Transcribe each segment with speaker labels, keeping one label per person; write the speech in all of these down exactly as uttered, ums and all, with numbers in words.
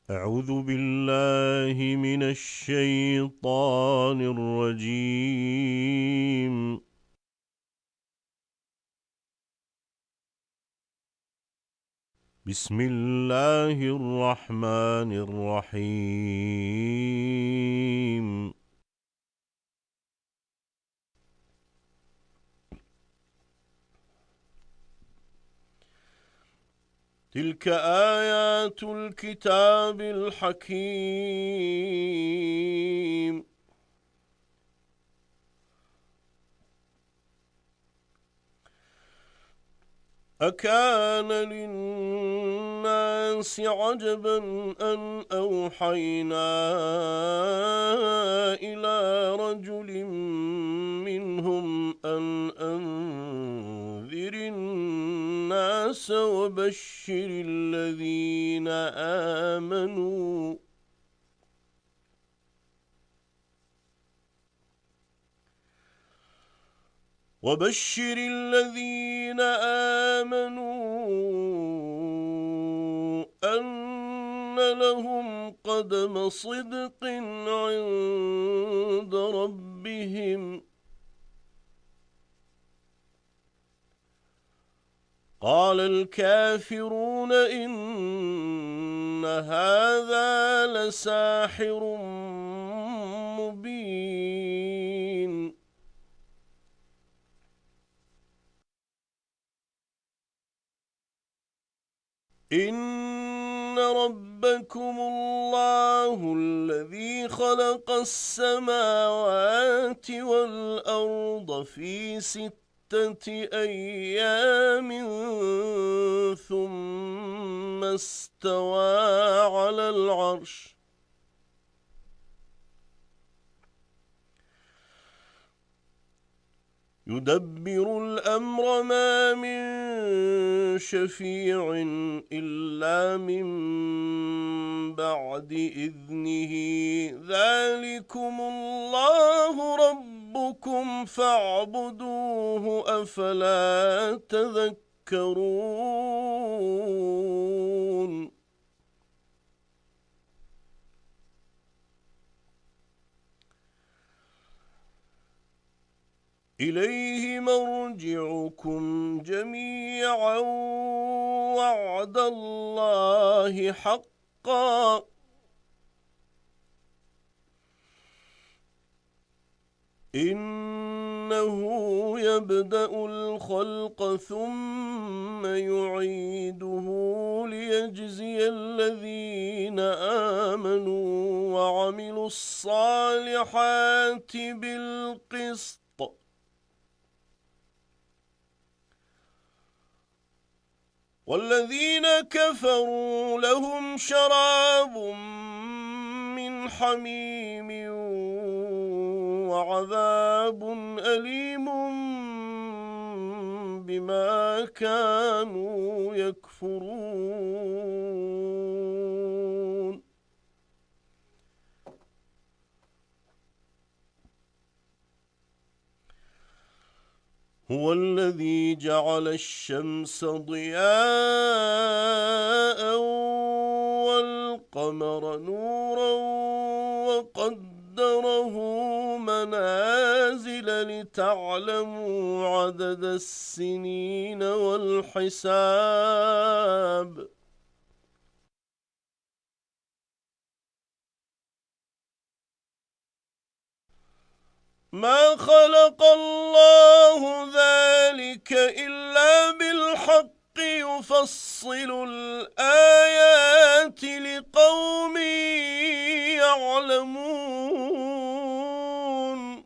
Speaker 1: أعوذ بالله من الشيطان الرجيم. بسم الله الرحمن الرحيم. تلك آيات الكتاب الحكيم. أكان للناس عجبا أن أوحينا إلى رجل منهم أن أنذر الناس وبشر الذين آمنوا وبشر الذين آمنوا أن لهم قدم صدق عند ربهم. قال الكافرون إن هذا لساحر مبين. إن ربكم الله الذي خلق السماوات والأرض في ستة أيام ثم استوى على العرش يدبر الأمر ما من شفيع إلا من بعد إذنه. ذلكم الله ربكم فاعبدوه أفلا تذكرون. إليه مرجعكم جميعا وعد الله حقا. إنه يبدأ الخلق ثم يعيده ليجزي الذين آمنوا وعملوا الصالحات بالقسط والذين كفروا لهم شراب من حميم وعذاب أليم بما كانوا يكفرون. هو الذي جعل الشمس ضياء والقمر نورا وقدره منازل لتعلموا عدد السنين والحساب. ما خلق الله ذلك إلا بالحق يفصل الآيات لقوم يعلمون.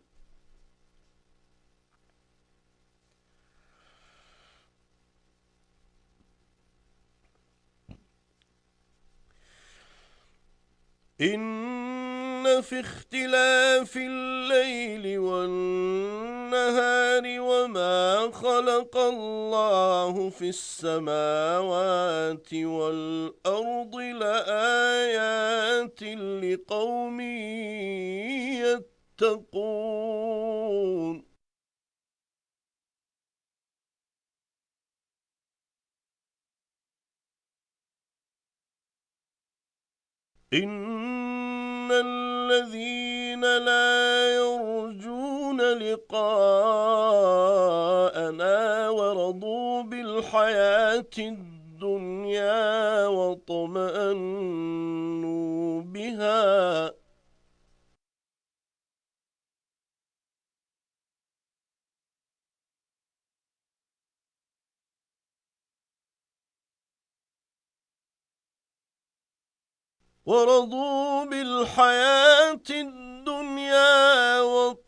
Speaker 1: إن في اختلاف الليل والنهار وما خلق الله في السماوات والأرض لآيات لقوم يتقون. إن الذين لا يرجون لقاءنا ورضوا بالحياة الدنيا واطمأنوا بها ورضوا بالحياة الدنيا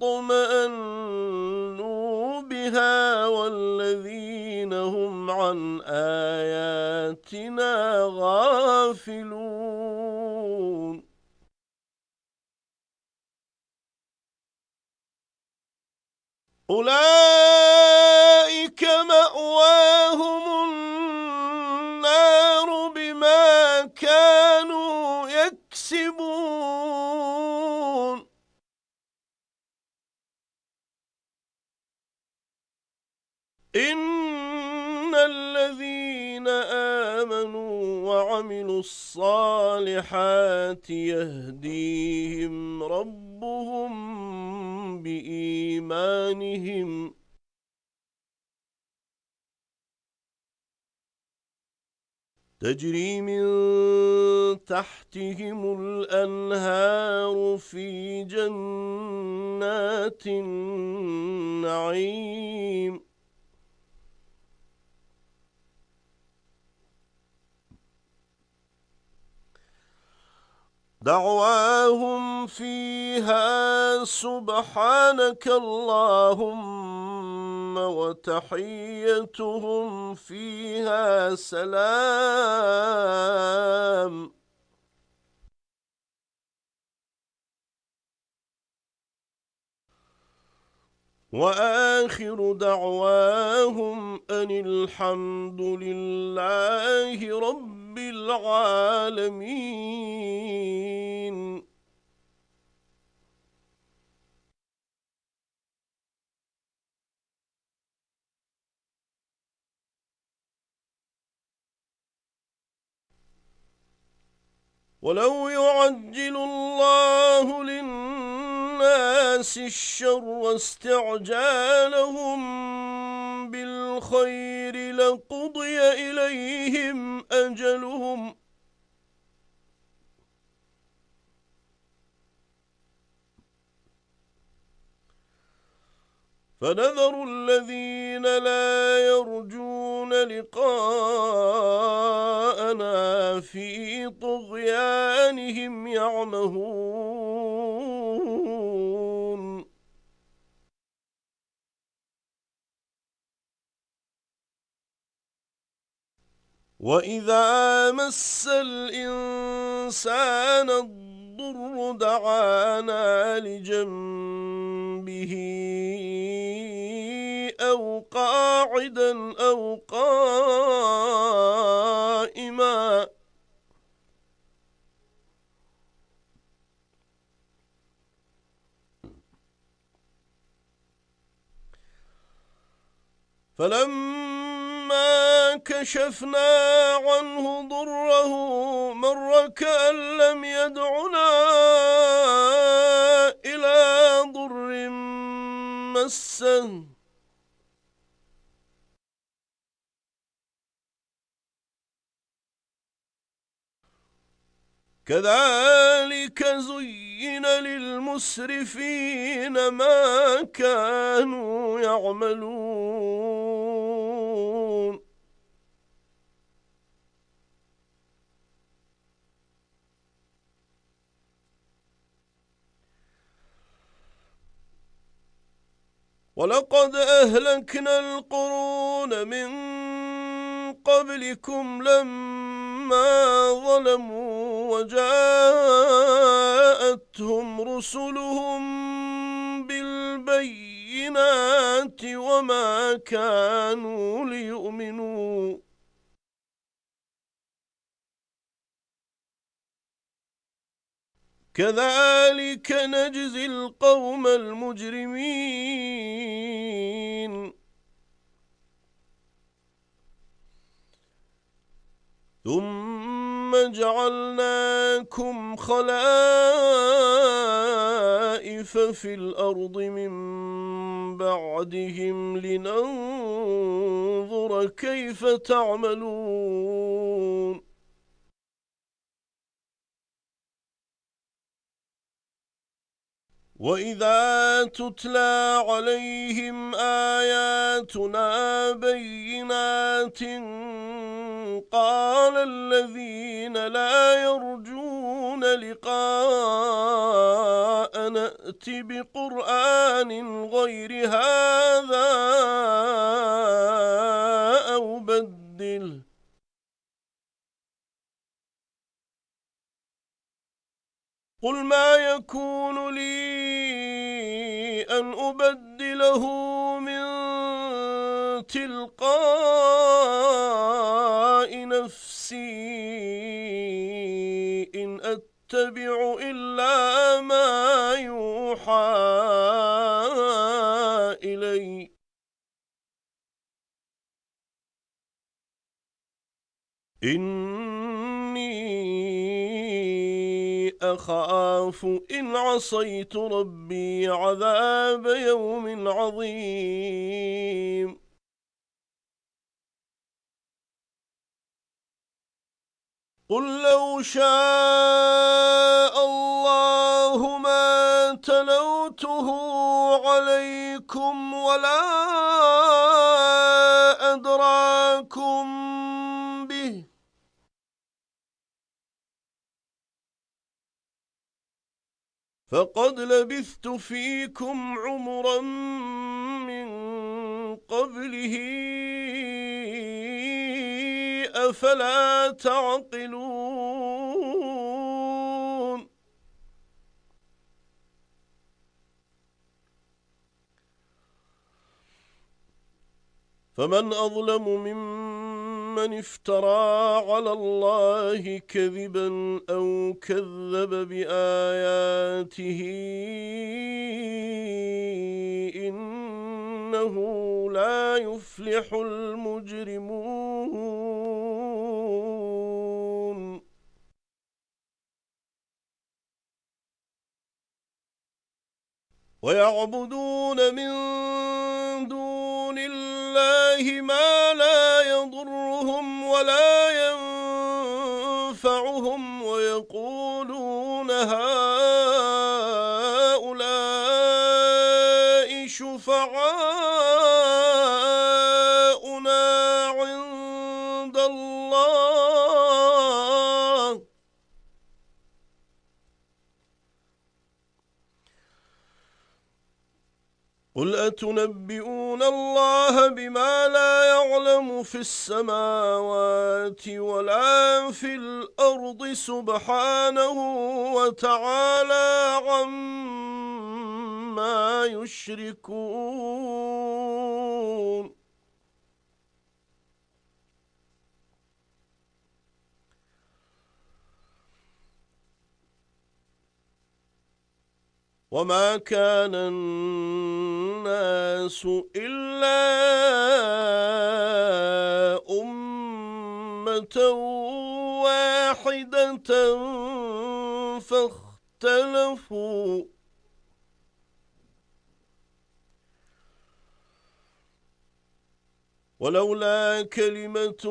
Speaker 1: واطمأنوا بها والذين هم عن آياتنا غافلون أولئك مأواهم النار بما كانوا يكسبون إن الذين آمنوا وعملوا الصالحات يهديهم ربهم بإيمانهم تجري من تحتهم الأنهار في جنات النعيم دعواهم فيها سبحانك اللهم وتحيتهم فيها سلام وآخر دعواهم أن الحمد لله رب العالمين. ولو يعجل الله للناس الشر واستعجالهم بالخير لقضي إليهم أجلهم فنذر الذين لا يرجون لقاءنا في طغيانهم يعمهون وإذا مس الإنسان الضر دعانا لجنبه أو قاعدا أو قائما فلما كشفنا عنه ضره مر كأن لم يدعنا إلى ضر مسه كذلك زين للمسرفين ما كانوا يعملون ولقد أهلكنا القرون من قبلكم لما ظلموا وجاءتهم رسلهم بالبينات وما كانوا ليؤمنوا كذلك نجزي القوم المجرمين ثم ثم جعلناكم خلائف في الأرض من بعدهم لننظر كيف تعملون وَإِذَا تُتْلَى عَلَيْهِمْ آيَاتُنَا بَيِّنَاتٍ قَالَ الَّذِينَ لَا يَرْجُونَ لِقَاءَنَا ائْتِ بِقُرْآنٍ غَيْرِ هَٰذَا أَوْ بَدِّلْهُ قُلْ مَا يَكُونُ لِي أَنْ أُبَدِّلَهُ مِنْ تِلْقَاءِ نَفْسِي إِنْ أَتَّبِعُ إِلَّا مَا يُوحَى إِلَيَّ إِنِّي أخاف إن عصيت ربي عذاب يوم عظيم قل لو شاء الله ما تلوته عليكم ولا أدراكم به فقد لبثت فيكم عمرا من قبله أفلا تعقلون فمن أظلم ممن افترى على الله كذبا أو كذب بآياته إنه لا يفلح المجرمون ويعبدون من دون الله ما لا يضرهم ولا ينفعهم ويقولون هؤلاء شفعاؤنا عند الله قل أتنبئون الله بما لا يعلم في السماوات ولا في الأرض سبحانه وتعالى عما يشركون وما كان الناس إلا أمة واحدة فاختلفوا ولولا كلمة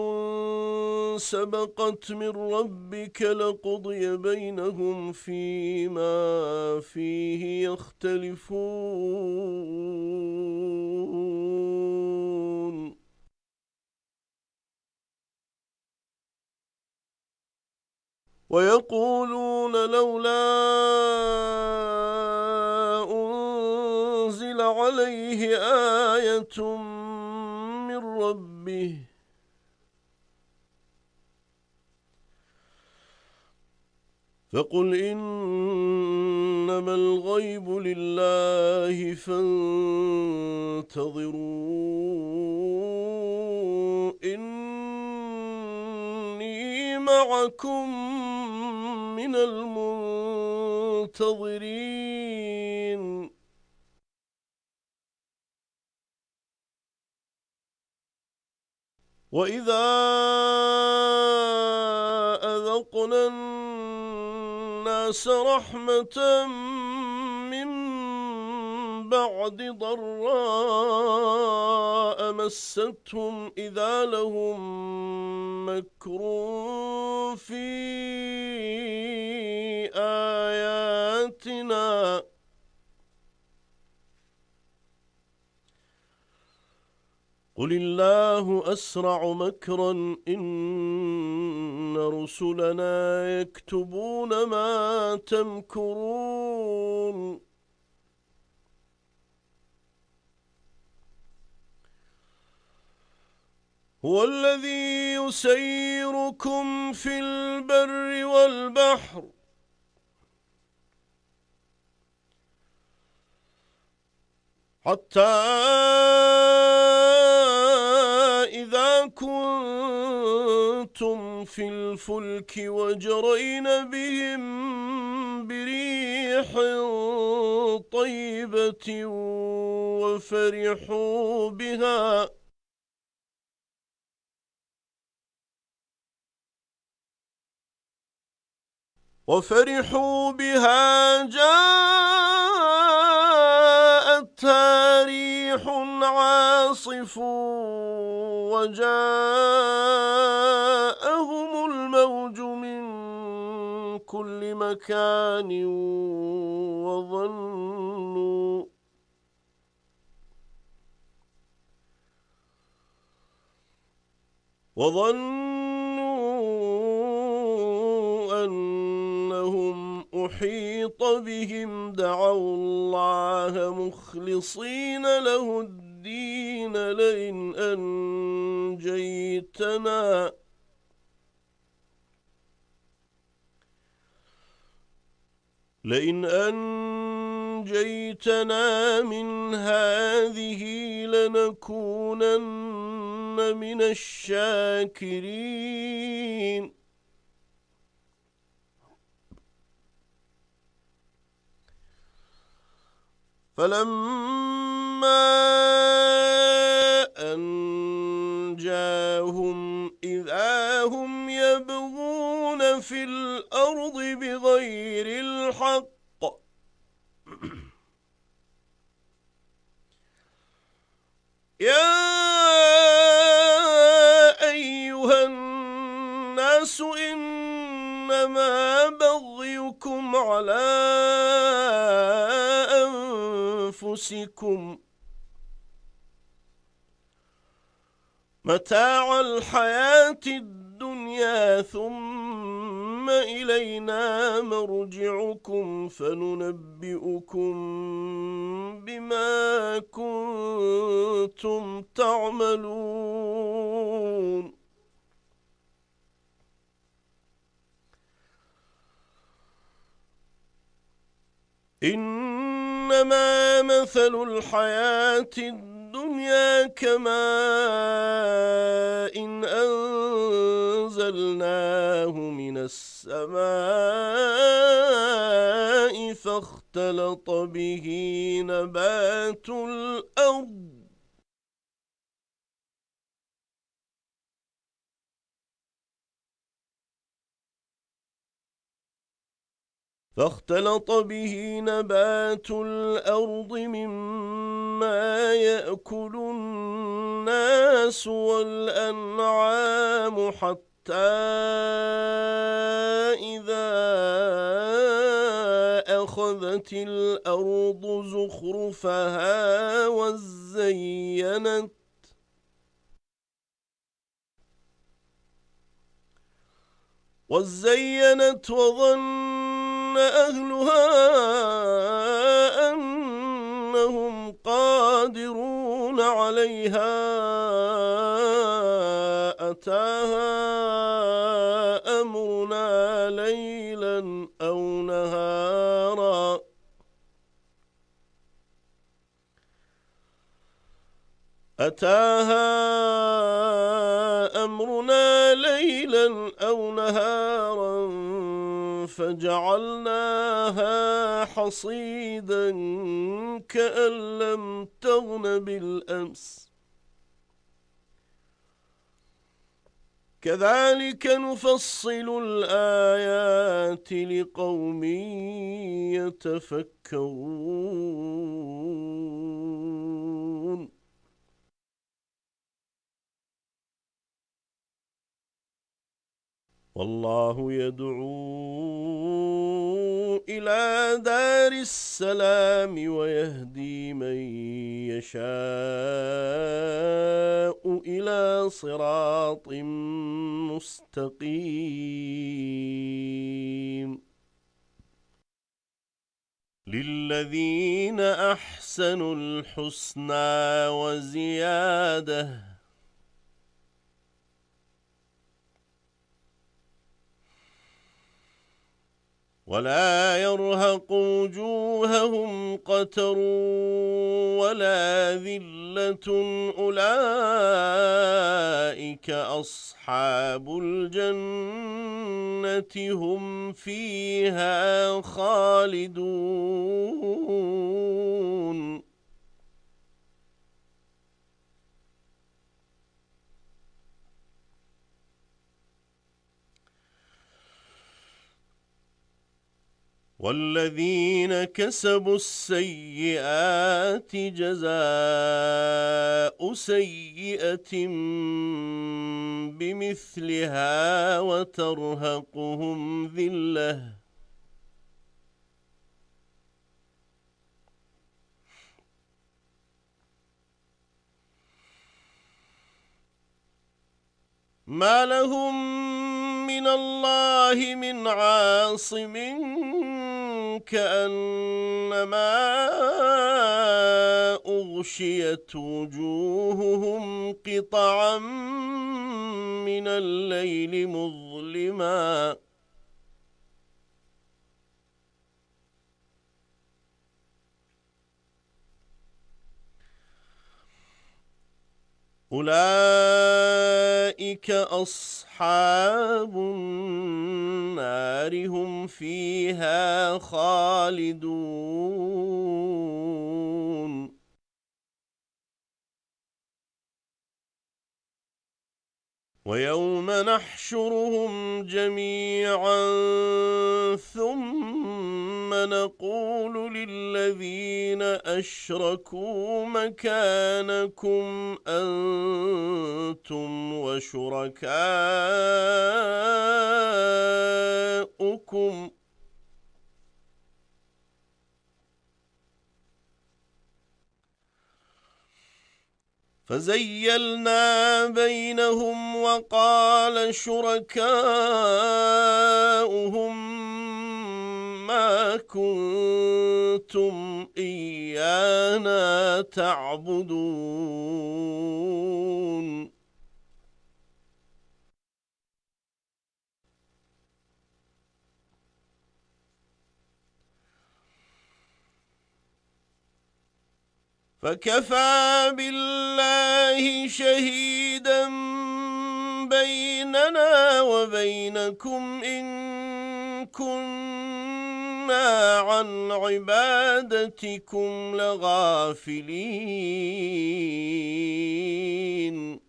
Speaker 1: سبقت من ربك لقضي بينهم فيما فيه يختلفون ويقولون لولا أنزل عليه آية من ربه فقل إنما الغيب لله فانتظروا إني معكم من المنتظرين وإذا أذقنا أذقنا الناس رحمة من بعد ضراء مستهم إذا لهم مكر في آياتنا قل الله أسرع مكرا إن رسلنا يكتبون ما تمكرون هو الذي يسيركم في البر والبحر حتى إذا كنتم في الفلك وجرين بهم بريح طيبة وفرحوا بها وفرحوا بها جاءتها ريح عاصف وجاءهم الموج من كل مكان وظنوا وظنوا أنهم أحيط بهم دعوا الله مخلصين له الدين لئن أنجيتنا لئن أنجيتنا من هذه لنكونن من الشاكرين فلما أنجاهم إذا هم يبغون في الأرض بغير الحق يا أيها الناس إنما بغيكم على أنفسكم متاع الحياة الدنيا ثم إلينا مرجعكم فننبئكم بما كنتم تعملون إنما مثل الحياة الدنيا كماء إن أنزلناه من السماء فاختلط به نبات الأرض فاختلط به نبات الأرض مما يأكل الناس والأنعام حتى إذا أخذت الأرض زخرفها وزينت وزينت وظن أهلها أنهم قادرون عليها أتاها أمرنا ليلا أو نهارا أتاها أمرنا ليلا أو نهارا فجعلناها حصيدا كأن لم تغن بالأمس كذلك نفصل الآيات لقوم يتفكرون والله يدعو إلى دار السلام ويهدي من يشاء إلى صراط مستقيم للذين أحسنوا الحسنى وزيادة ولا يرهق وجوههم قتر ولا ذلة أولئك أصحاب الجنة هم فيها خالدون والذين كسبوا السيئات جزاء سيئة بمثلها وترهقهم ذلة ما لهم من الله من عاصم كأنما أغشيت وجوههم قطعا من الليل مظلما أولئك أصحاب النار هم فيها خالدون ويوم نحشرهم جميعا ثم نقول للذين أشركوا مكانكم أنتم وشركاؤكم فزيلنا بينهم وقال شركاؤهم ما كنتم إيانا تعبدون فكفى بالله شهيدا بيننا وبينكم إن كنا عن عبادتكم لغافلين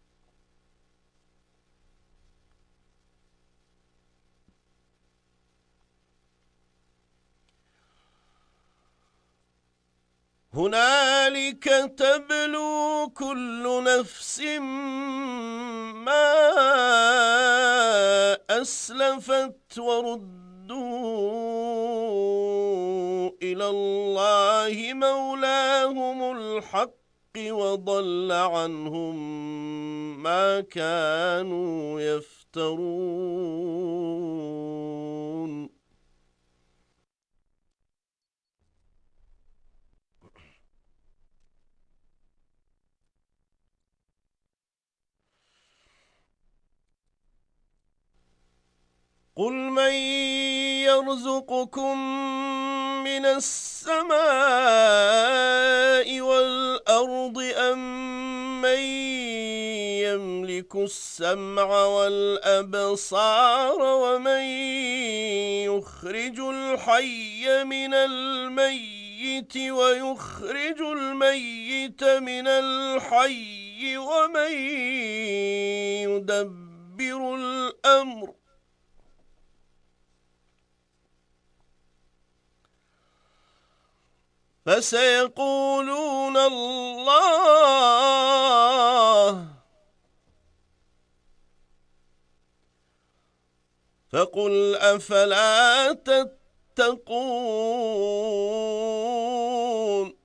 Speaker 1: هنالك تبلو كل نفس ما أسلفت وردوا إلى الله مولاهم الحق وضل عنهم ما كانوا يفترون قل من يرزقكم من السماء والأرض أم من يملك السمع والأبصار ومن يخرج الحي من الميت ويخرج الميت من الحي ومن يدبر يدبر الأمر فسيقولون الله فقل أفلا تتقون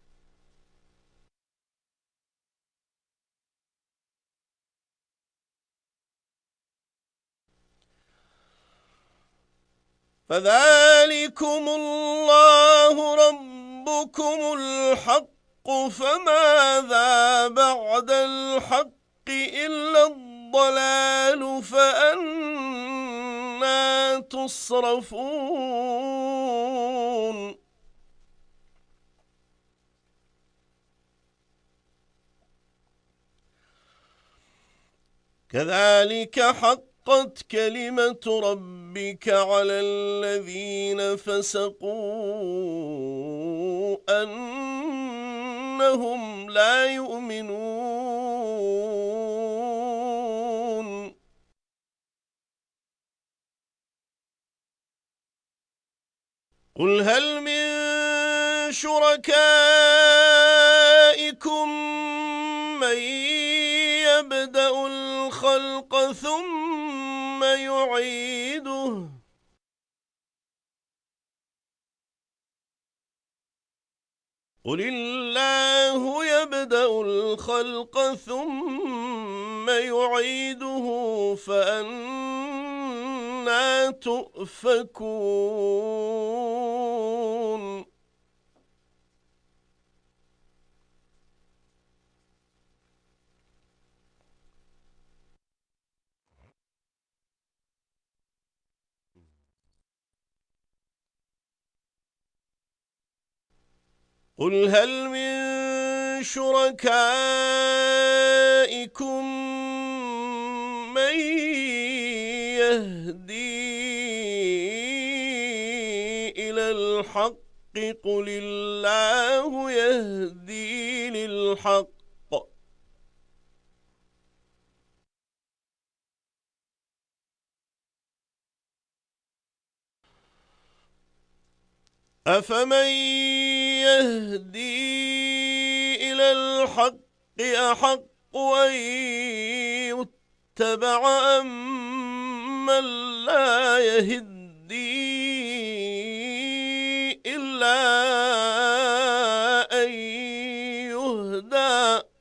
Speaker 1: فذلكم الله ربكم الحق فماذا بعد الحق إلا الضلال فأنى تصرفون كذلك حقت كلمة ربك على الذين فسقوا أنهم لا يؤمنون قل هل من شركائكم من يبدأ الخلق ثم يعيده قل الله يبدأ الخلق ثم يعيده فأنى تؤفكون قل هل من شركائكم من يهدي إلى الحق قل الله يهدي للحق أفمن يهدي إلى الحق أحق أن يتبع أم من لا يهدي إلا أن يهدى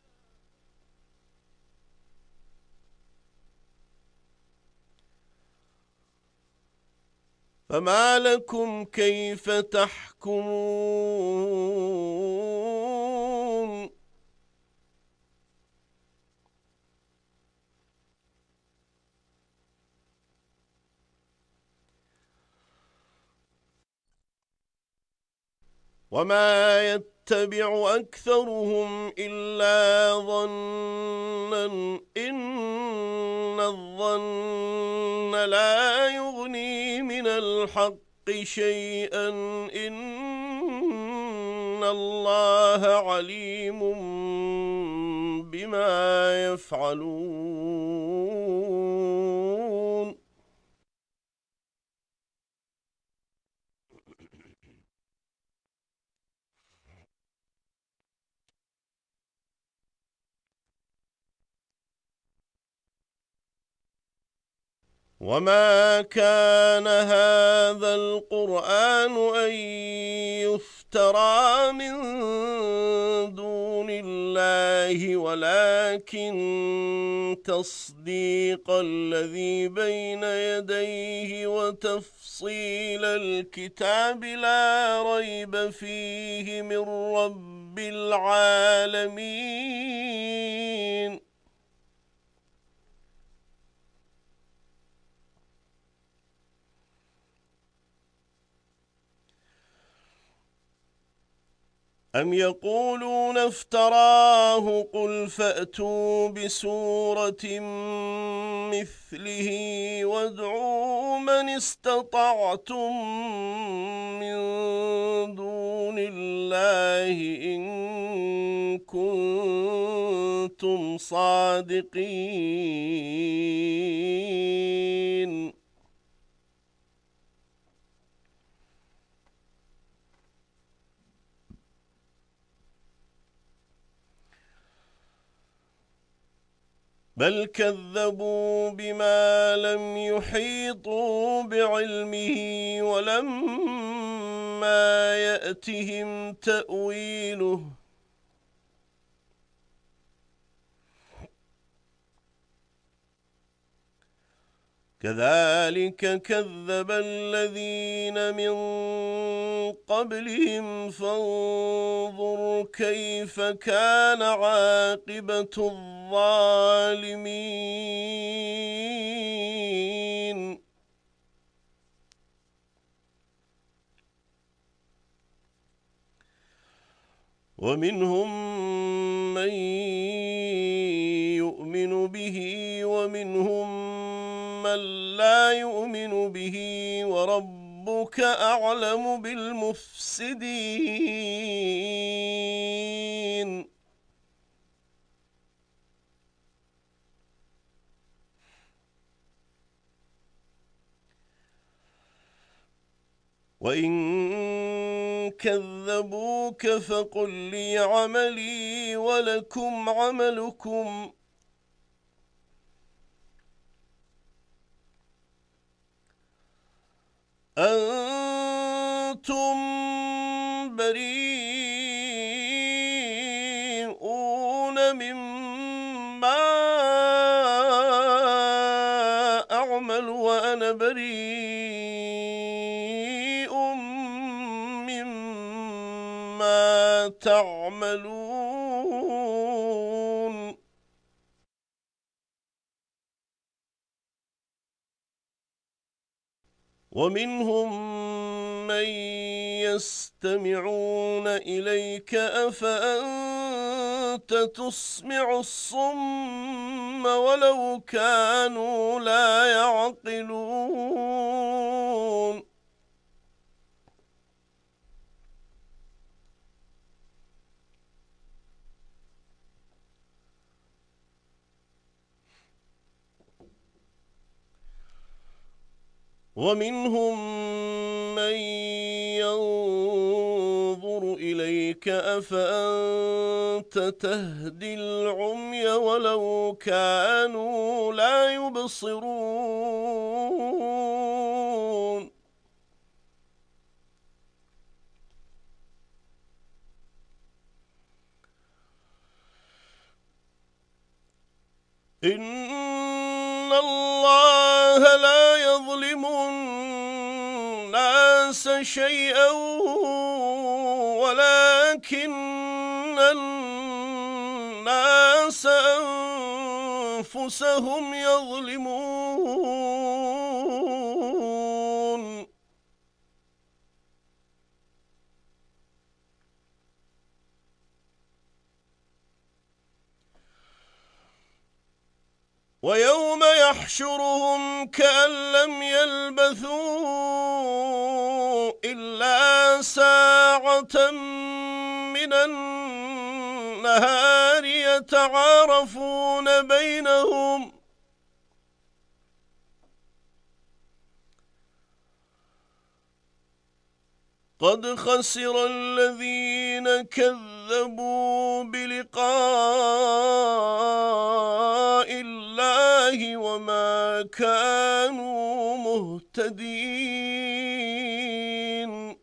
Speaker 1: فما لكم كيف تحكمون وما يتبع أكثرهم إلا ظنًا إن الظن لا يغني من الحق شيئا إن الله عليم بما يفعلون وما كان هذا القرآن أن يفترى من دون الله ولكن تصديق الذي بين يديه وتفصيل الكتاب لا ريب فيه من رب العالمين أم يقولون افتراه قل فأتوا بسورة مثله وادعوا من استطعتم من دون الله إن كنتم كنتم صادقين. بل كذبوا بما لم يحيطوا بعلمه ولما يأتهم تأويله كذلك كذب الذين من قبلهم فانظر كيف كان عاقبة الظالمين. ومنهم من يؤمن به ومنهم من لا يؤمن به وربك أعلم بالمفسدين. وإن كذبوك فقل لي عملي ولكم عملكم أنتم بريئون مما أعمل وأنا بريء مما تعملون. ومنهم من يستمعون إليك أفأنت تسمع الصم ولو كانوا لا يعقلون. ومنهم من ينظر إليك أفأنت تهدي العمي ولو كانوا لا يبصرون. إن الله لا يظلم الناس شيئا ولكن الناس أنفسهم يظلمون. ويوم يحشرهم كأن لم يلبثوا إلا ساعة من النهار يتعارفون بينهم قد خسر الذين كذبوا بلقاء الله وما كانوا مهتدين.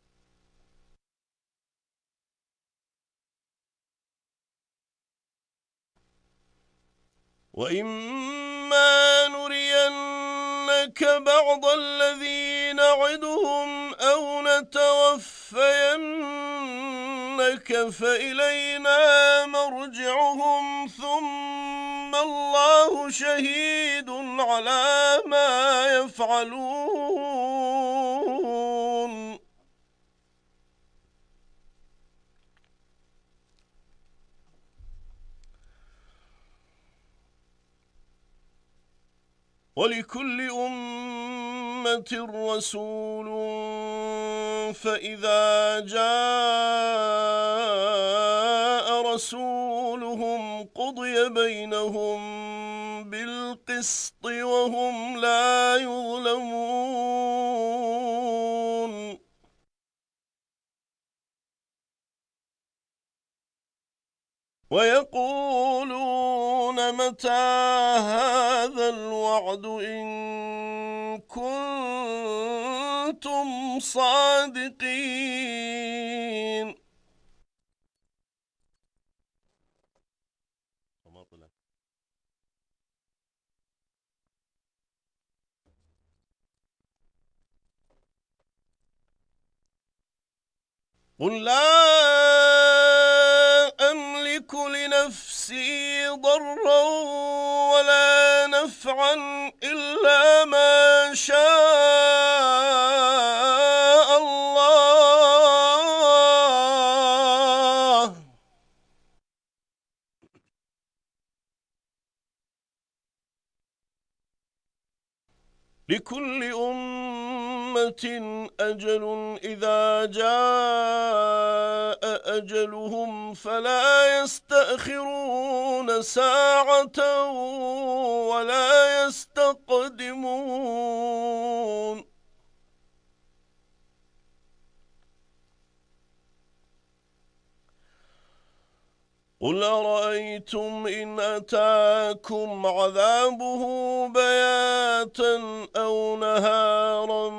Speaker 1: وإما نرينك بعض الذي نعدهم أو نتوفينك فإلينا مرجعهم ثم الله شهيد على ما يفعلون. ولكل أمة رسول فإذا جاء رسولهم قضي بينهم بالقسط وهم لا يظلمون ويقولون متى هذا الوعد إن كنتم صادقين. قل لا أملك لنفسي ضرا ولا نفعا إلا ما شاء الله لكل أمة أجل إذا جاء أجلهم فلا يستأخرون ساعة ولا يستقدمون. قل أرأيتم إن أتاكم عذابه بياتا أو نهارا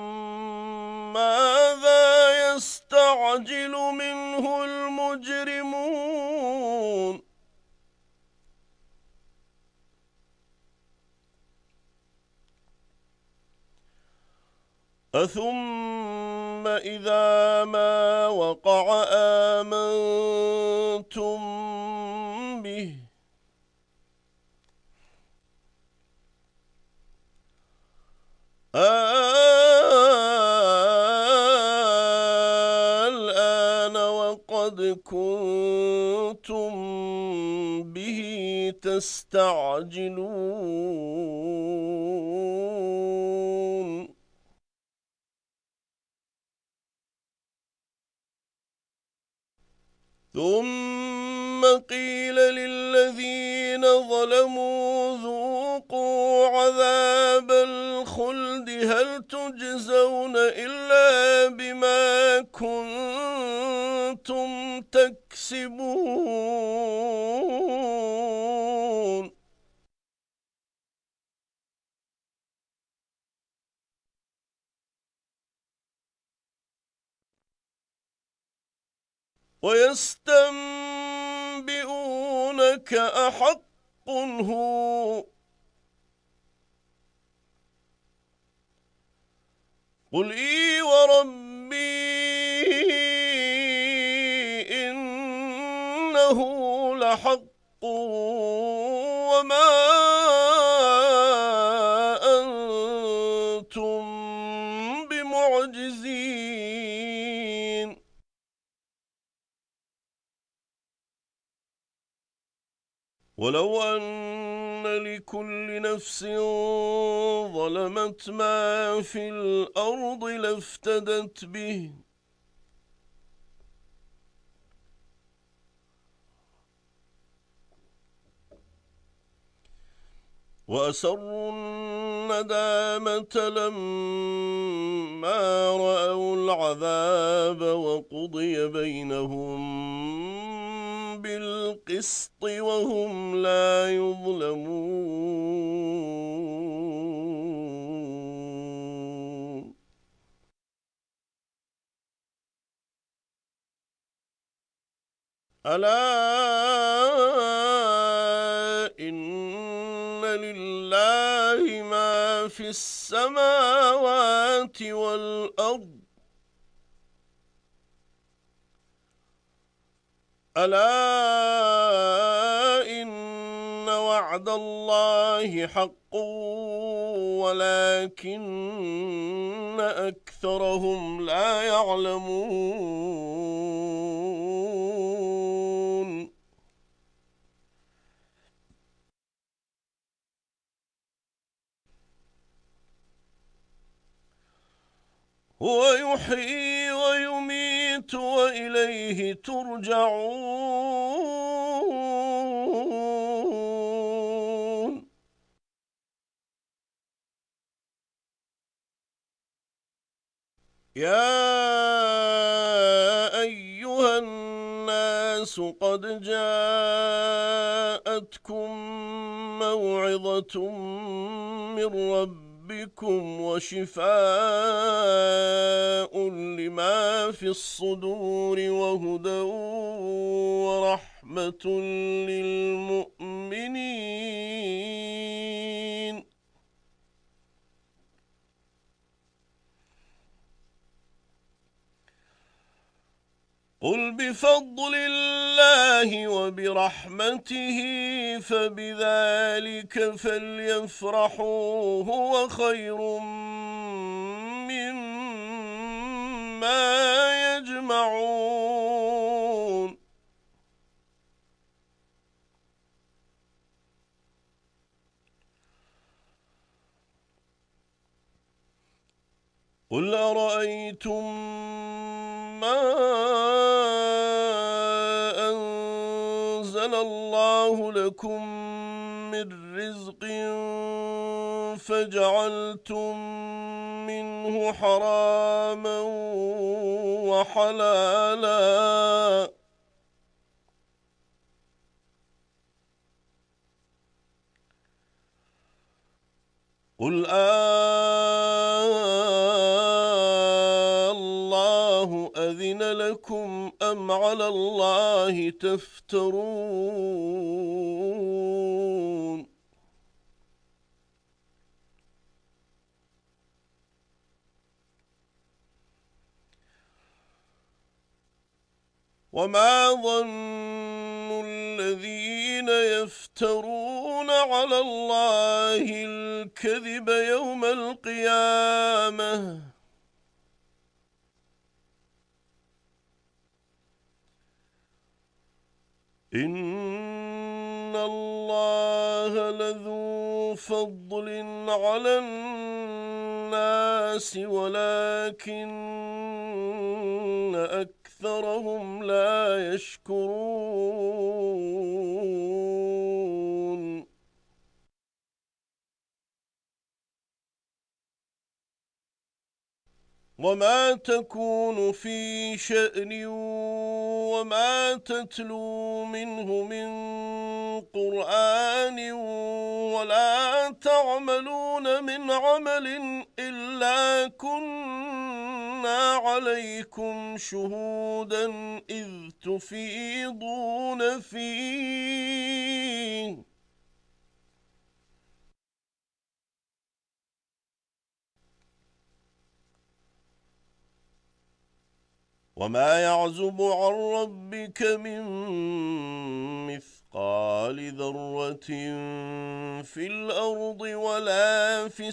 Speaker 1: ماذا يستعجل منه المجرمون. أثم إذا ما وقع آمنتم به الآن وقد كنتم به تستعجلون. ثم قيل للذين ظلموا ذوقوا عذاب الخلد هل تجزون إلا بما كنتم تكسبون. ويستنبئونك أحق هو قل إي وربي إنه لحق وما أنتم بمعجزين. ولو أن لكل نفس ظلمت ما في الأرض لافتدت به وأسروا الندامة لما رأوا العذاب وقضي بينهم بالقسط وهم لا يظلمون. ألا إن لله ما في السماوات والأرض ألا إن وعد الله حق ولكن أكثرهم لا يعلمون. هو يحيي ويميت وإليه ترجعون. يا أيها الناس قد جاءتكم موعظة من ربكم وشفاء لما في الصدور وهدى ورحمة للمؤمنين. قل بفضل الله وبرحمته فبذلك فليفرحوا هو خير مما يجمعون. قل أرأيتم ما أنزل الله لكم من رزق فجعلتم منه حراما وحلالا، قل الله أذن لكم أم على الله تفترون. وما ظن الذين يفترون على الله الكذب يوم القيامة إن الله لذو فضل على الناس ولكن أكثرهم لا يشكرون. وما تكون في شأن وما تتلو منه من قرآن ولا تعملون من عمل إلا كنا عليكم شهودا إذ تفيضون فيه. وما يعزب عن ربك من مثقال ذرة في الأرض ولا في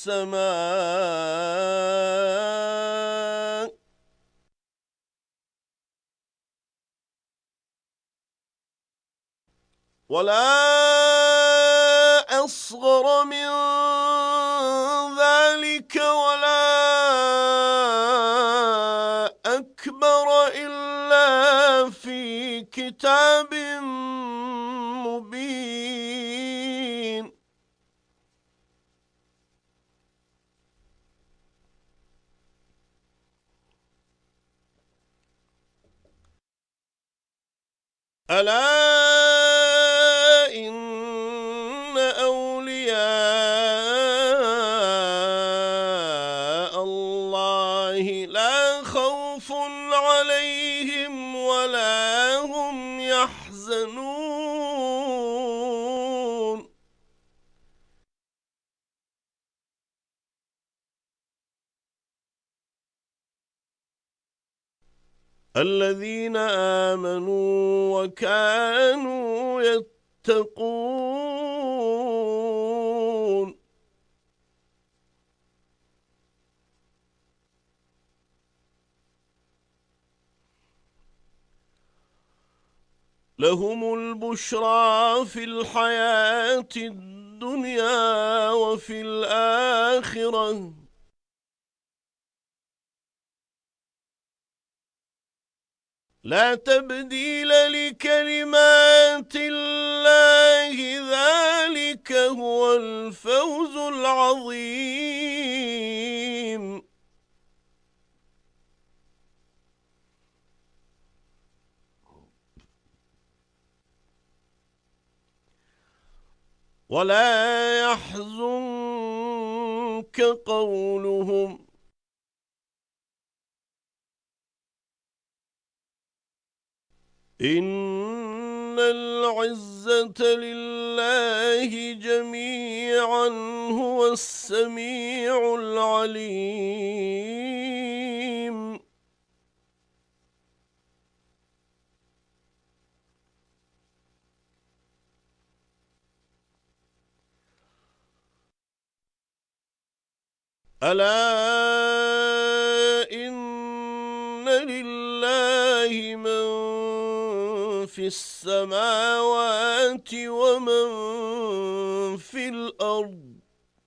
Speaker 1: السماء ولا أصغر من ذلك ولا أكبر إلا في كتاب مبين. ألا إن أولياء الله لا خوف عليهم ولا هم يحزنون. الذين آمنوا وكانوا يتقون. لهم البشرى في الحياة الدنيا وفي الآخرة لا تبديل لكلمات الله ذلك هو الفوز العظيم. ولا يحزنك قولهم إن العزة لله جميعا هو السميع العليم ألا إن لله من في السماوات ومن في الأرض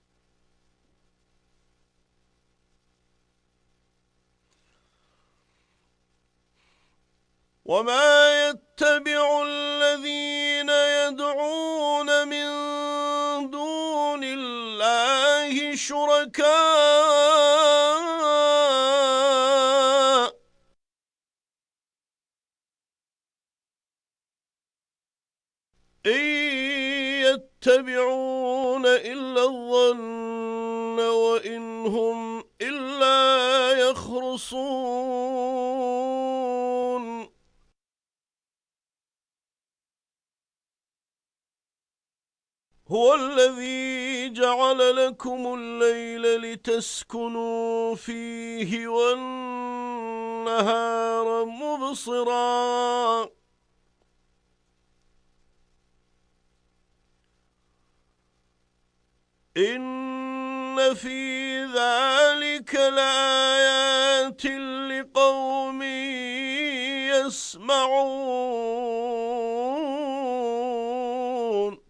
Speaker 1: وما يتبع الذين يدعون من دون الله شركاء إن يتبعون إلا الظن وإن هم إلا يخرصون هو الذي جعل لكم الليل لتسكنوا فيه والنهار مبصراً إن في ذلك لآيات لقوم يسمعون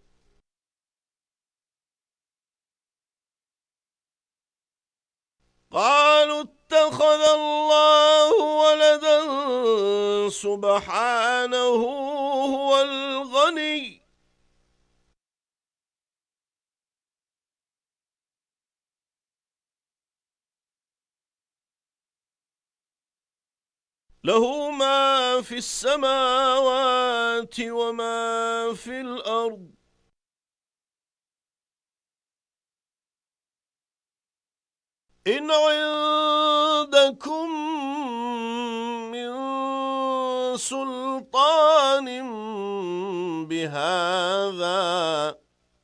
Speaker 1: قالوا اتخذ الله ولدا سبحانه هو الغني له ما في السماوات وما في الأرض إن عندكم من سلطان بهذا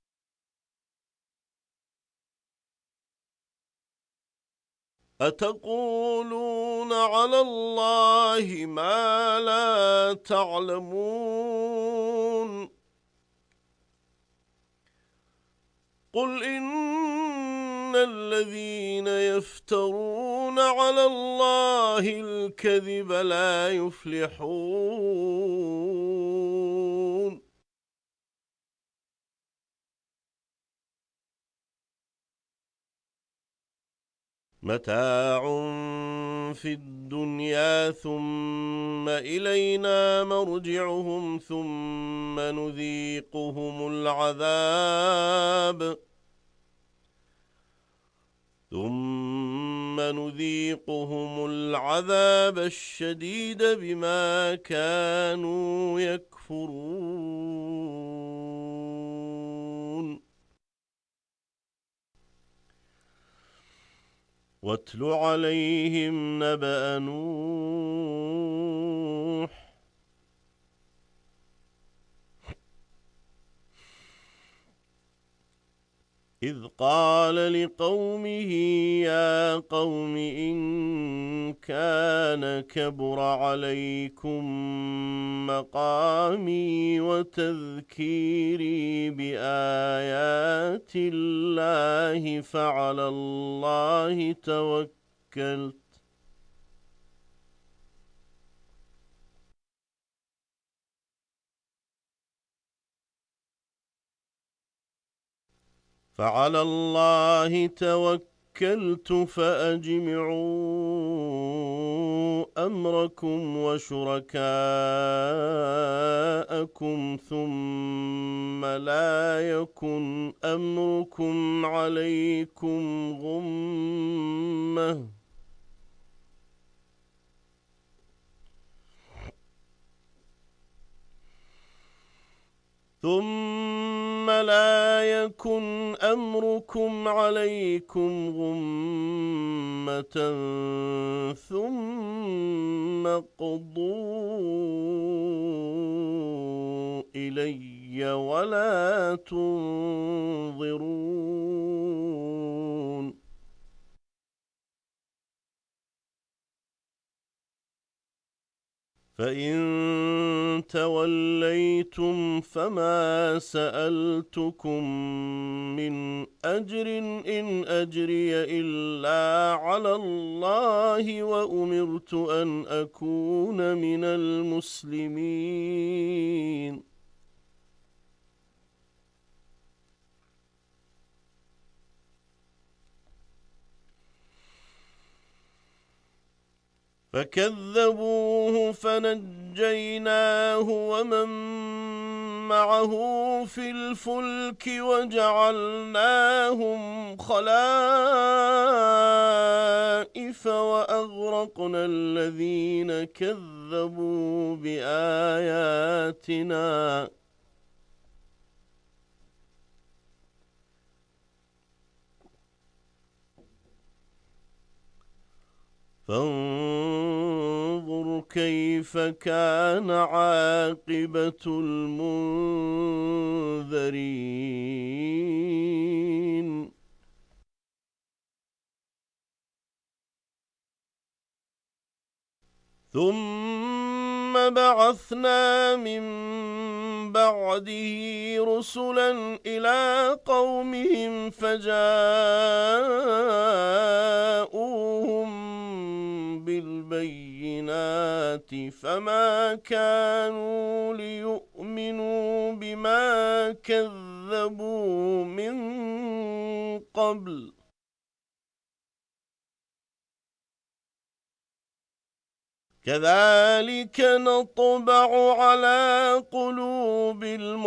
Speaker 1: أتقولون على الله ما لا تعلمون قل إن الذين يفترون على الله الكذب لا يفلحون متاع في الدنيا ثم إلينا مرجعهم ثم نذيقهم العذاب ثم نذيقهم العذاب الشديد بما كانوا يكفرون واتل عليهم نبأ نوح إذ قال لقومه يا قوم إن كان كبر عليكم مقامي وتذكيري بآيات الله فعلى الله توكلت فعلى الله توكلت فأجمعوا أمركم وشركاءكم ثم لا يكن أمركم عليكم غمة ثم لا يكن أمركم عليكم غمة ثم قضوا إلي ولا تنظرون فإن توليتم فما سألتكم من أجر إن أجري إلا على الله وأمرت أن أكون من المسلمين فكذبوه فنجيناه ومن معه في الفلك وجعلناهم خلائف وأغرقنا الذين كذبوا بآياتنا فانظر كيف كان عاقبة المنذرين ثم بعثنا من بعده رسلا إلى قومهم فجاءوهم بالبينات فما كانوا ليؤمنوا بما كذبوا من قبل كذلك نطبع على قلوب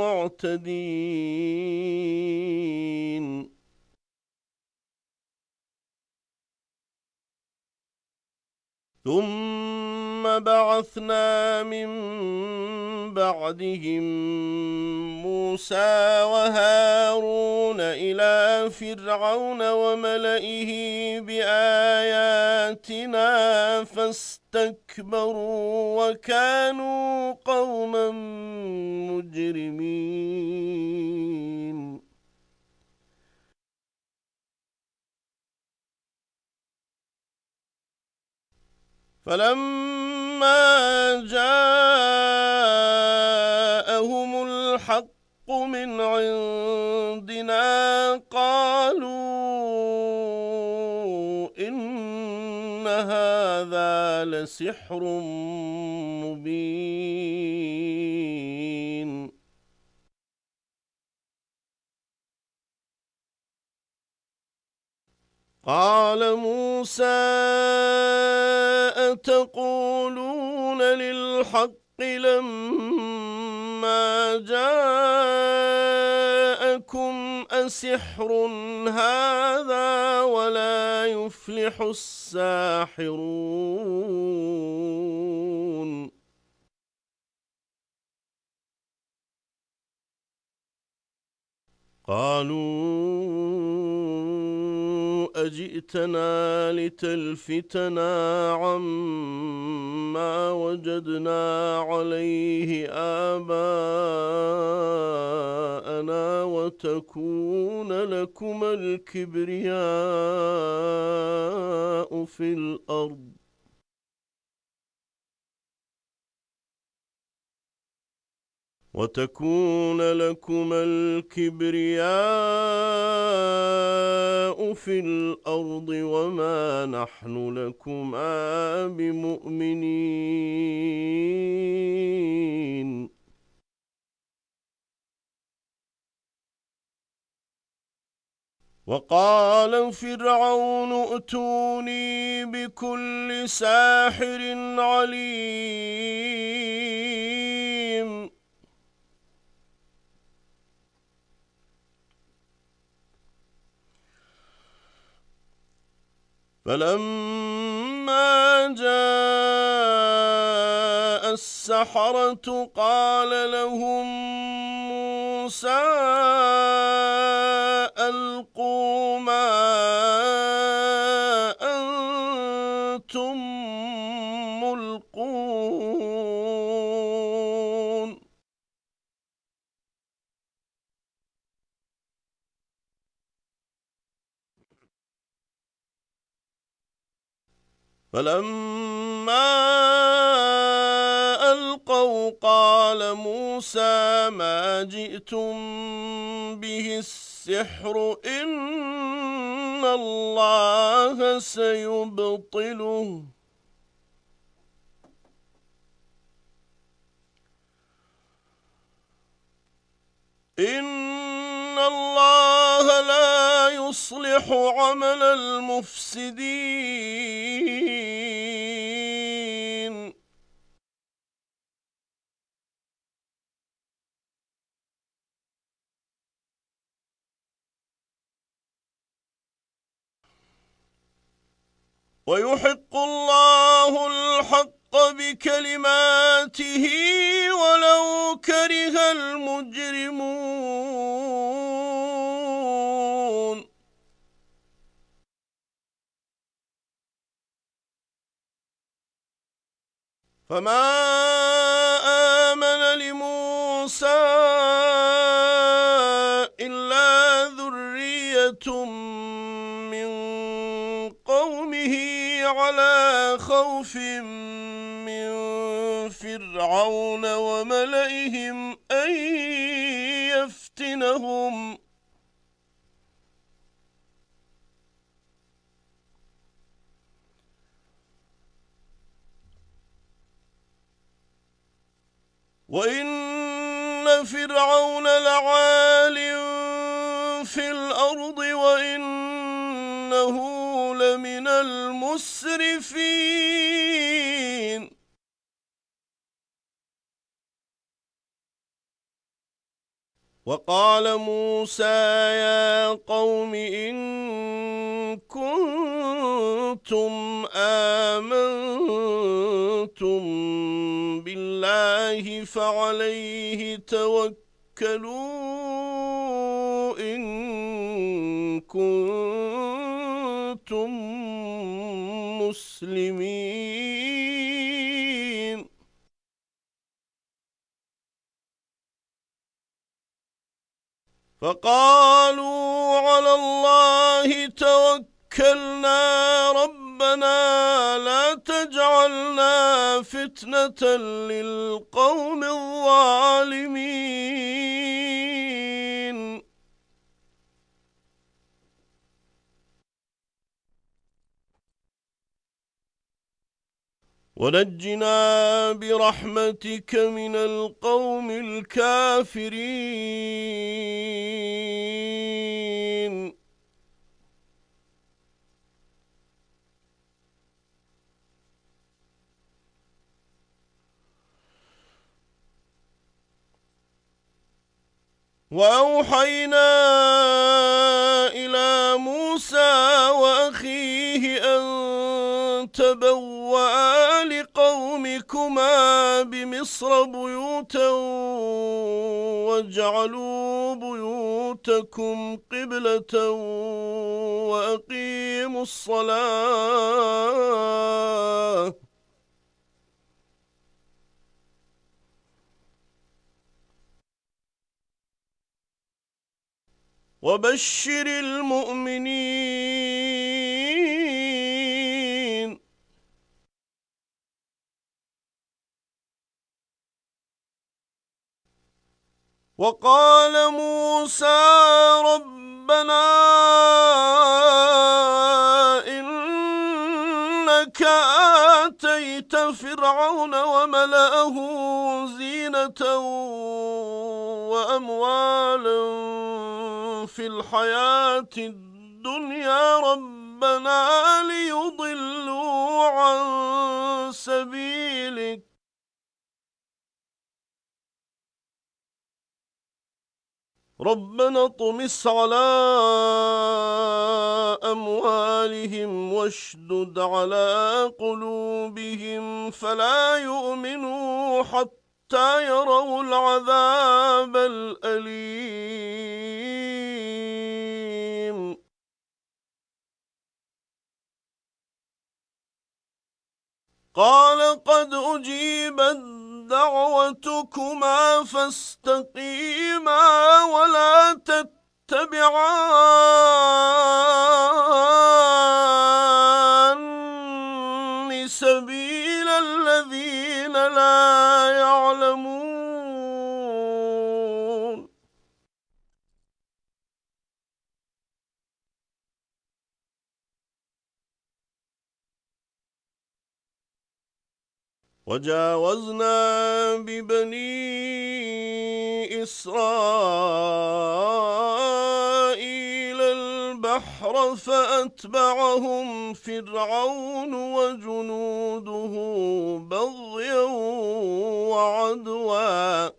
Speaker 1: المعتدين ثم بعثنا من بعدهم موسى وهارون إلى فرعون وملئه بآياتنا فاستكبروا وكانوا قوما مجرمين فلما جاءهم الحق من عندنا قالوا إن هذا لسحر مبين قال موسى أتقولون للحق لما جاءكم أسحر هذا ولا يفلح الساحرون قالوا أجئتنا لتلفتنا عما وجدنا عليه آباءنا وتكون لكما الكبرياء في الأرض وتكون لكما الكبرياء في الأرض وما نحن لكما بمؤمنين وقال فرعون ائتوني بكل ساحر عليم فلما جاء السحرة قال لهم موسى ألقوا ما أنتم ملقون فلما ألقوا قال موسى ما جئتم به السحر إن الله سيبطله إن الله لا يصلح عمل المفسدين ويحق الله الحق بكلماته ولو كره المجرمون فما آمن لموسى إلا ذرية من قومه على خوف من فرعون وملئهم أن يفتنهم وإن فرعون لعال في الأرض وإنه لمن المسرفين وقال موسى يا قوم إن كنتم آمنتم بالله فعليه توكلوا إن كنتم مسلمين فقالوا على الله توكلنا ربنا لا تجعلنا فتنة للقوم الظالمين ونجنا برحمتك من القوم الكافرين وأوحينا إلى موسى وأخيه أن تبوأ لقومكما بمصر بيوتا واجعلوا بيوتكم قبلة وأقيموا الصلاة وبشر المؤمنين وقال موسى ربنا إنك آتيت فرعون وملأه زينة وأموالا في الحياة الدنيا ربنا ليضلوا عن سبيلك ربنا اطمس على أموالهم واشدد على قلوبهم فلا يؤمنوا حتى حتى يروا العذاب الأليم. قال قد أجيبت دعوتكما فاستقيما ولا تتبعان سبيل الذين لا يعلمون. وجاوزنا ببني إسرائيل البحر فأتبعهم فرعون وجنوده بغيا وعدوا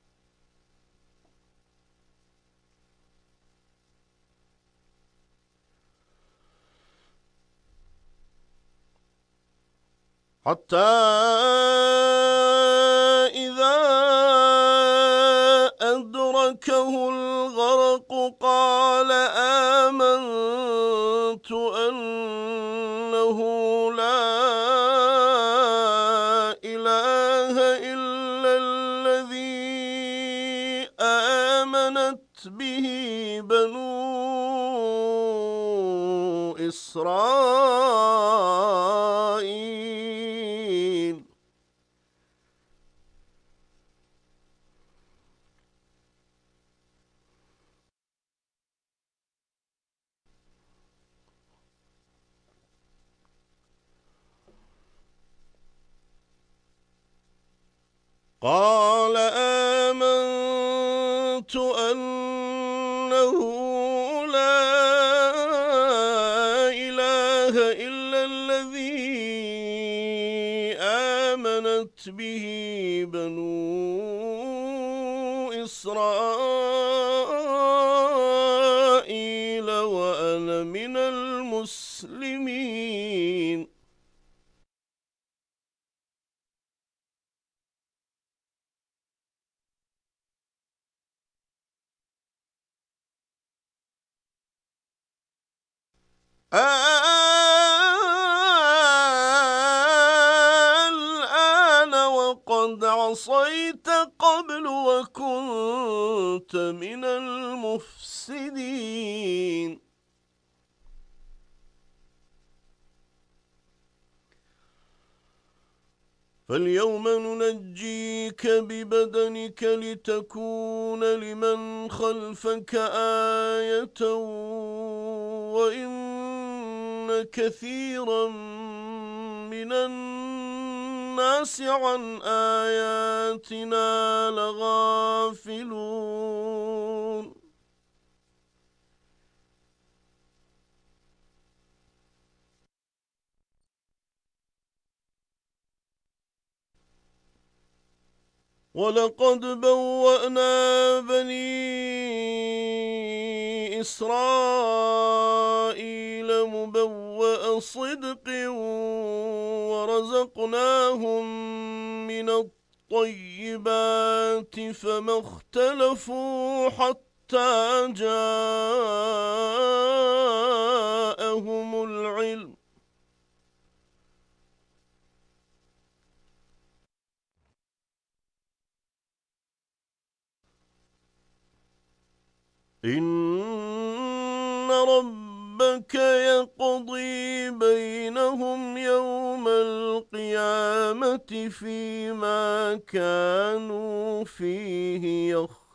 Speaker 1: حتى إذا أدركه الغرق قال آمنت أنه لا إله إلا الذي آمنت به بنو إسرائيل. قال آمنت أنه لا إله إلا الذي آمنت به بنو إسرائيل وأنا من المسلمين. الآن وقد عصيت قبل وكنت من المفسدين. فاليوم ننجيك ببدنك لتكون لمن خلفك آية وإن كثيرا من الناس عن آياتنا لغافلون. ولقد بوأنا بني إسرائيل مبوأ صدق ورزقناهم من الطيبات فما اختلفوا حتى جاءهم العلم. إن ربك يقضي بينهم يوم القيامة فيما كانوا فيه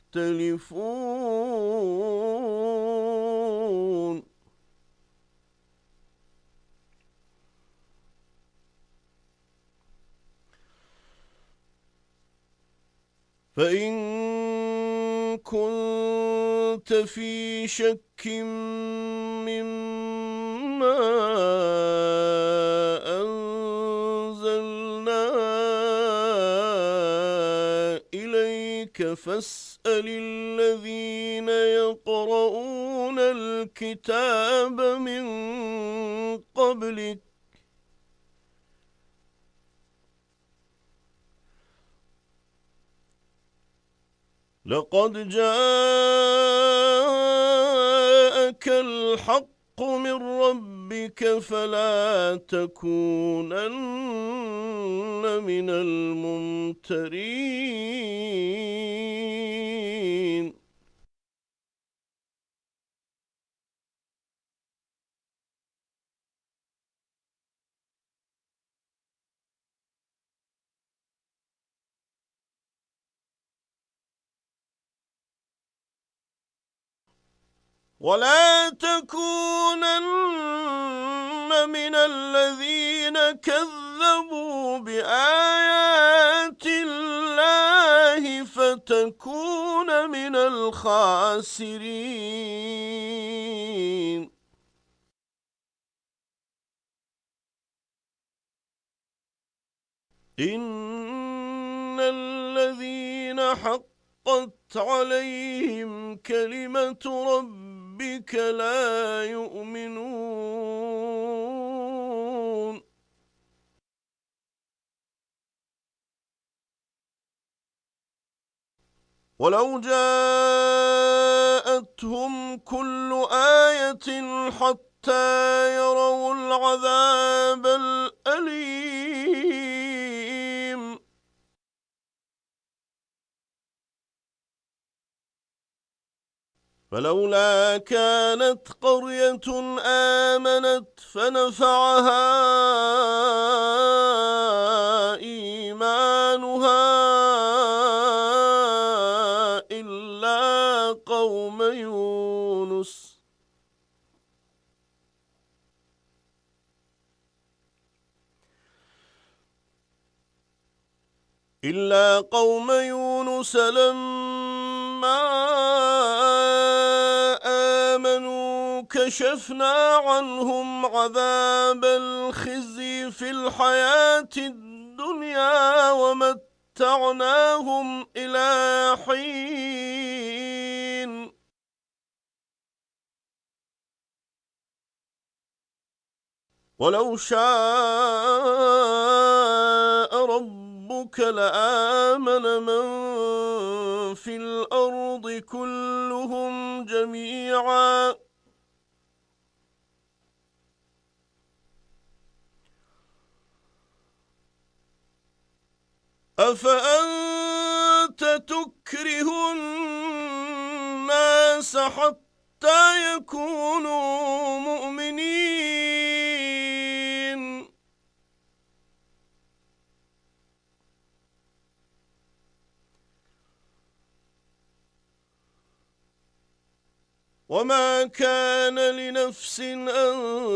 Speaker 1: يختلفون. فإن كنت في شك مما أنزلنا إليك فاسأل الذين يقرؤون الكتاب من قبلك لقد جاءك الحق من ربك فلا تكونن من الممترين. ولا تكونن من الذين كذبوا بآيات الله فتكون من الخاسرين. إن الذين حقت عليهم كلمة ربك لا يؤمنون. ولو جاءتهم كل آية حتى يروا العذاب الأليم فلولا كانت قرية آمنت فنفعها إيمانها إلا قوم يونس إلا قوم يونس لما آمنوا كشفنا عنهم عذاب الخزي في الحياة الدنيا ومتعناهم إلى حين. ولو شاء ربك لآمن من في الأرض كلهم جميعا أفأنت تكره الناس حتى يكونوا مؤمنين. وما كان لنفس أن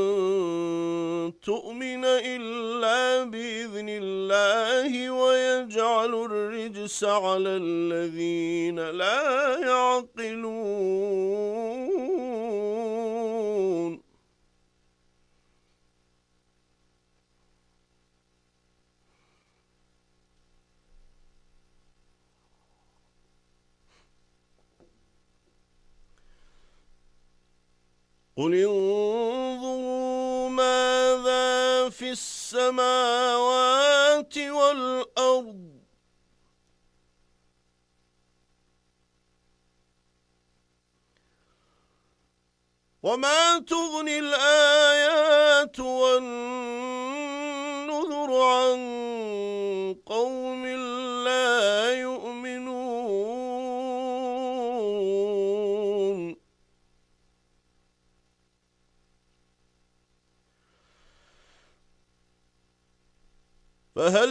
Speaker 1: تؤمن إلا بإذن الله ويجعل الرجس على الذين لا يعقلون. قل انظروا ماذا في السماوات والأرض وما تغني الآيات والنذر عن قوم لا يؤمنون. فهل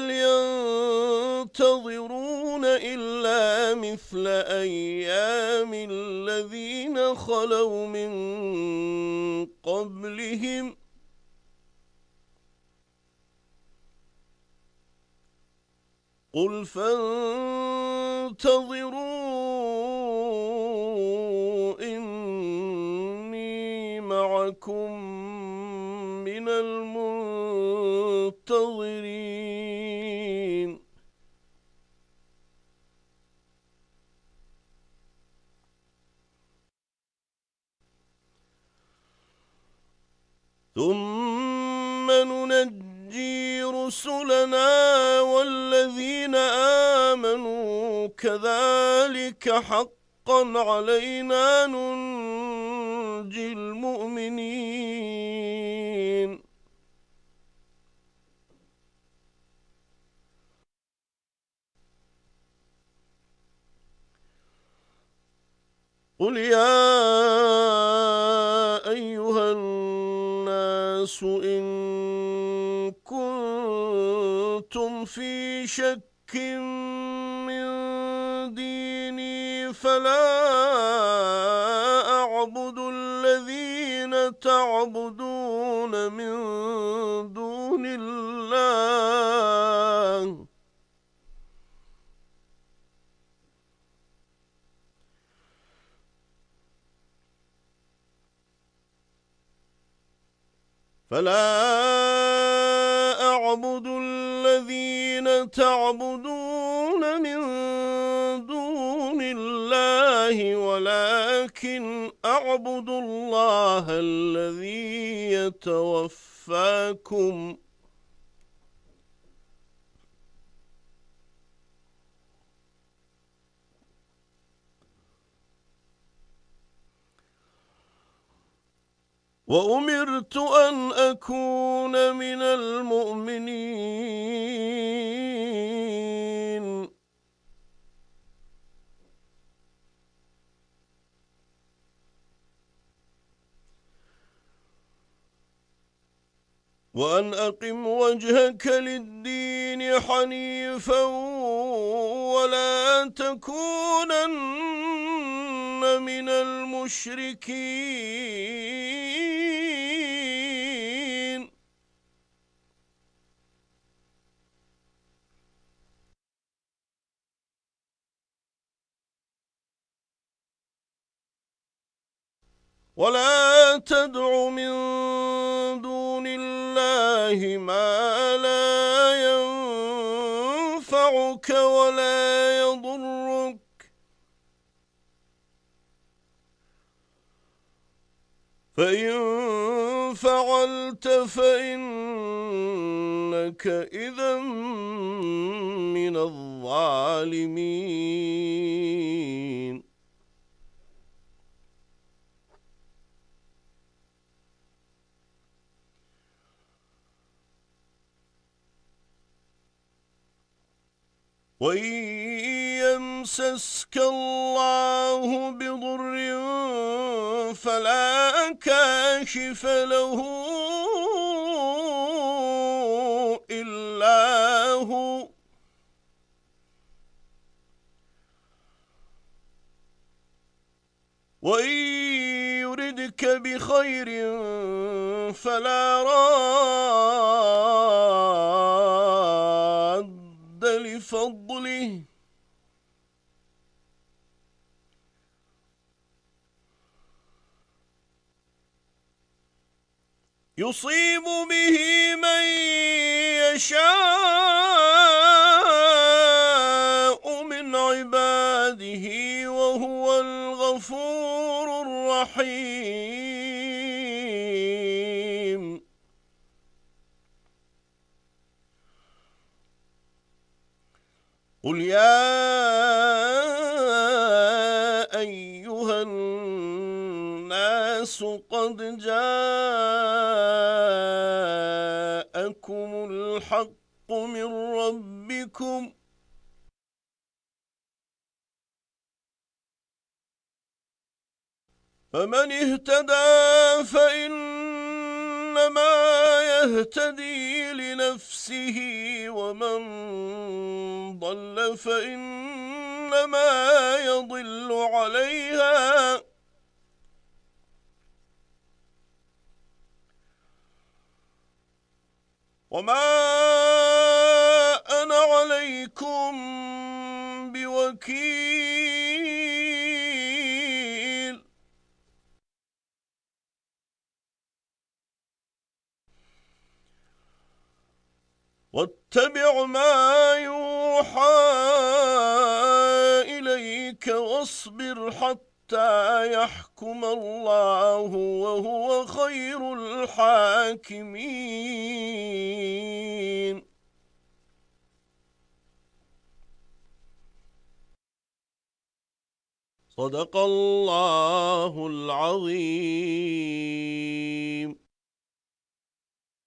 Speaker 1: ينتظرون إلا مثل أيام الذين خلوا من قبلهم قل فانتظروا إني معكم من المنتظرين. ثم ننجي رسلنا والذين آمنوا كذلك حقا علينا ننجي المؤمنين. قل يا أيها الناس إن كنتم في شك من ديني فلا أعبد الذين تعبدون من دون الله فلا أعبد الذين تعبدون من دون الله ولكن أعبد الله الذي يتوفاكم وأمرت أن أكون من المؤمنين. وأن أقم وجهك للدين حنيفا ولا تكونن من المشركين. ولا تدع من دون الله ما لا ينفعك ولا يضرك فإن فعلت فإنك إذا من الظالمين. وإن يمسسك الله بضر فلا كاشف له إلا هو وإن يردك بخير فلا راد لفضله يصيب به من يشاء من عباده وهو الغفور الرحيم. قل يا أيها الناس قد جاءكم الحق من ربكم فمن اهتدى فإنما يهتدي لنفسه ومن ضل فإنما يضل عليها وما أنا عليكم بوكيل. واتبع ما يوحى إليك واصبر حتى يحكم الله وهو خير الحاكمين. صدق الله العظيم.